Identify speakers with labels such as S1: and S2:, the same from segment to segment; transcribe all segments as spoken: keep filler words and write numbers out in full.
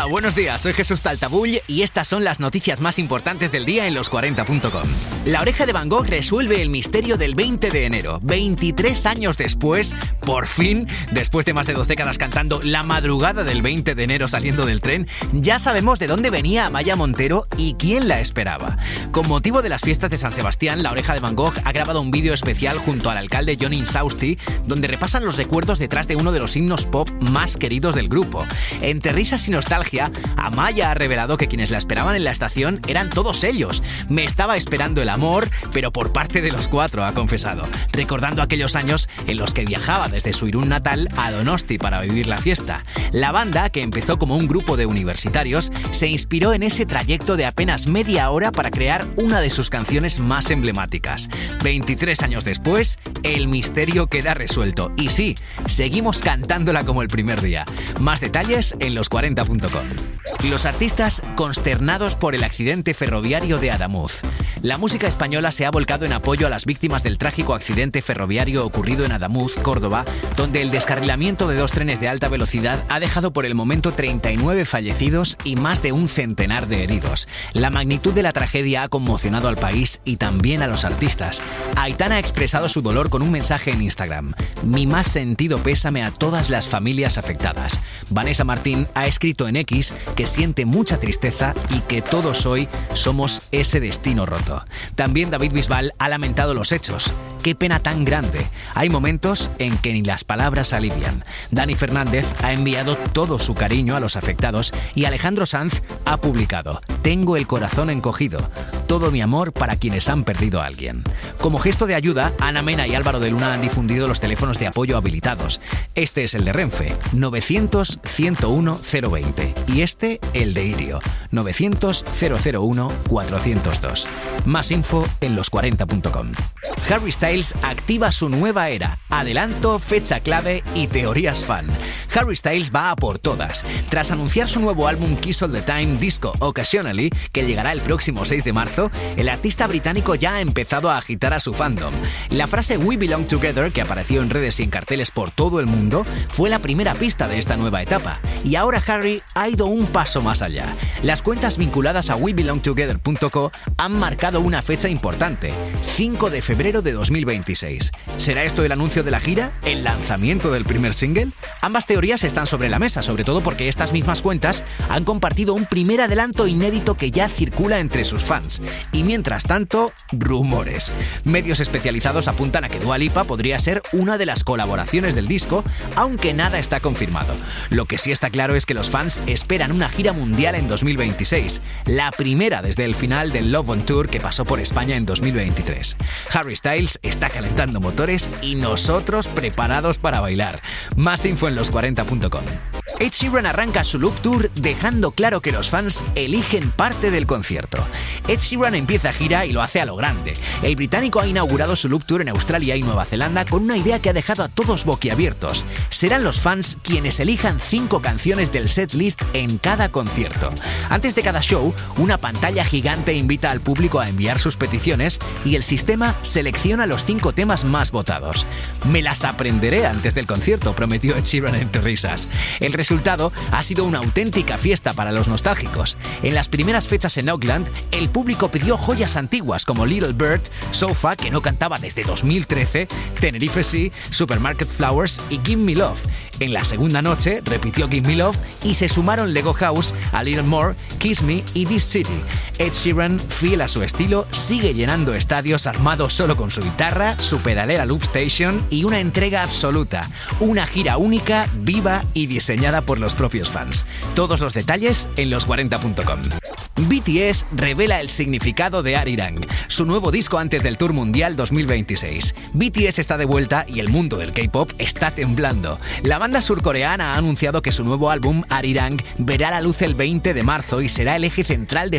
S1: Hola, buenos días, soy Jesús Taltabull y estas son las noticias más importantes del día en los cuarenta punto com. La Oreja de Van Gogh resuelve el misterio del veinte de enero. veintitrés años después, por fin, después de más de dos décadas cantando La madrugada del veinte de enero saliendo del tren, ya sabemos de dónde venía Amaya Montero y quién la esperaba. Con motivo de las fiestas de San Sebastián, La Oreja de Van Gogh ha grabado un vídeo especial junto al alcalde John Insausti, donde repasan los recuerdos detrás de uno de los himnos pop más queridos del grupo. Entre risas y nostalgia, Amaya ha revelado que quienes la esperaban en la estación eran todos ellos. Me estaba esperando el amor, pero por parte de los cuatro, ha confesado, recordando aquellos años en los que viajaba desde su Irún natal a Donosti para vivir la fiesta. La banda, que empezó como un grupo de universitarios, se inspiró en ese trayecto de apenas media hora para crear una de sus canciones más emblemáticas. veintitrés años después, el misterio queda resuelto. Y sí, seguimos cantándola como el primer día. Más detalles en los cuarenta punto com. Los artistas consternados por el accidente ferroviario de Adamuz. La música española se ha volcado en apoyo a las víctimas del trágico accidente ferroviario ocurrido en Adamuz, Córdoba, donde el descarrilamiento de dos trenes de alta velocidad ha dejado por el momento treinta y nueve fallecidos y más de un centenar de heridos. La magnitud de la tragedia ha conmocionado al país y también a los artistas. Aitana ha expresado su dolor con un mensaje en Instagram. Mi más sentido pésame a todas las familias afectadas. Vanessa Martín ha escrito en X que siente mucha tristeza y que todos hoy somos ese destino roto. También David Bisbal ha lamentado los hechos. Qué pena tan grande. Hay momentos en que ni las palabras alivian. Dani Fernández ha enviado todo su cariño a los afectados y Alejandro Sanz ha publicado: tengo el corazón encogido. Todo mi amor para quienes han perdido a alguien. Como gesto de ayuda, Ana Mena y Álvaro de Luna han difundido los teléfonos de apoyo habilitados. Este es el de Renfe, novecientos, ciento uno, cero veinte. Y este, el de Irio, novecientos, cero cero uno, cuatrocientos dos. Más info en los cuarenta punto com. Harry Styles activa su nueva era. Adelanto, fecha clave y teorías fan. Harry Styles va a por todas. Tras anunciar su nuevo álbum Kiss All the Time Disco Occasionally, que llegará el próximo seis de marzo, el artista británico ya ha empezado a agitar a su fandom. La frase We Belong Together, que apareció en redes y en carteles por todo el mundo, fue la primera pista de esta nueva etapa. Y ahora Harry ha ido un paso más allá. Las cuentas vinculadas a we belong together punto co han marcado una fecha importante, cinco de febrero de dos mil veintiséis. ¿Será esto el anuncio de la gira? ¿El lanzamiento del primer single? Ambas teorías están sobre la mesa, sobre todo porque estas mismas cuentas han compartido un primer adelanto inédito que ya circula entre sus fans. Y mientras tanto, rumores. Medios especializados apuntan a que Dua Lipa podría ser una de las colaboraciones del disco, aunque nada está confirmado. Lo que sí está claro es que los fans esperan una gira mundial en dos mil veintiséis, la primera desde el final del Love on Tour que pasó por España en dos mil veintitrés. Harry Styles está calentando motores y nosotros preparados para bailar. Más info en los cuarenta punto com. Ed Sheeran arranca su Loop Tour dejando claro que los fans eligen parte del concierto. Ed Sheeran empieza gira y lo hace a lo grande. El británico ha inaugurado su Loop Tour en Australia y Nueva Zelanda con una idea que ha dejado a todos boquiabiertos. Serán los fans quienes elijan cinco canciones del setlist en cada concierto. Antes de cada show, una pantalla gigante invita al público a enviar sus peticiones y el sistema selecciona los cinco temas más votados. Me las aprenderé antes del concierto, prometió Ed Sheeran entre risas. El resultado ha sido una auténtica fiesta para los nostálgicos. En las primeras fechas en Auckland, el público pidió joyas antiguas como Little Bird, Sofa, que no cantaba desde dos mil trece, Tenerife Sea, Supermarket Flowers y Give Me Love. En la segunda noche repitió Give Me Love y se sumaron Lego House, A Little More, Kiss Me y This City. Ed Sheeran, fiel a su estilo, sigue llenando estadios armado solo con su guitarra, su pedalera Loop Station y una entrega absoluta. Una gira única, viva y diseñada por los propios fans. Todos los detalles en los cuarenta punto com. B T S revela el significado de Arirang, su nuevo disco antes del Tour Mundial dos mil veintiséis. B T S está de vuelta y el mundo del K-pop está temblando. La banda surcoreana ha anunciado que su nuevo álbum, Arirang, verá la luz el veinte de marzo y será el eje central de su esperanza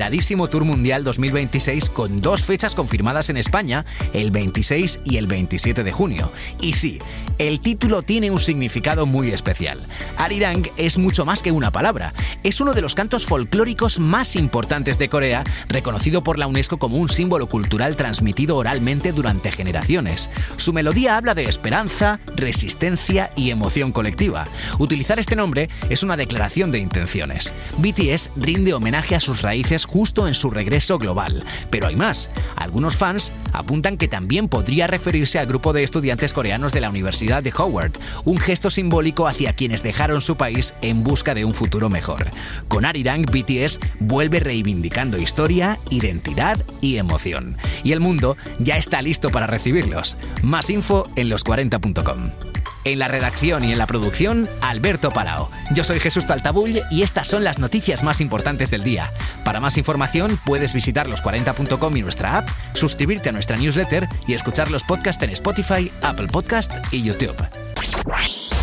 S1: esperadísimo Tour Mundial dos mil veintiséis con dos fechas confirmadas en España, el veintiséis y el veintisiete de junio. Y sí, el título tiene un significado muy especial. Arirang es mucho más que una palabra. Es uno de los cantos folclóricos más importantes de Corea, reconocido por la UNESCO como un símbolo cultural transmitido oralmente durante generaciones. Su melodía habla de esperanza, resistencia y emoción colectiva. Utilizar este nombre es una declaración de intenciones. B T S rinde homenaje a sus raíces justo en su regreso global. Pero hay más. Algunos fans apuntan que también podría referirse al grupo de estudiantes coreanos de la Universidad de Howard, un gesto simbólico hacia quienes dejaron su país en busca de un futuro mejor. Con Arirang, B T S vuelve reivindicando historia, identidad y emoción. Y el mundo ya está listo para recibirlos. Más info en los cuarenta punto com. En la redacción y en la producción, Alberto Palao. Yo soy Jesús Taltabull y estas son las noticias más importantes del día. Para más información puedes visitar los cuarenta punto com y nuestra app, suscribirte a nuestra newsletter y escuchar los podcasts en Spotify, Apple Podcast y YouTube.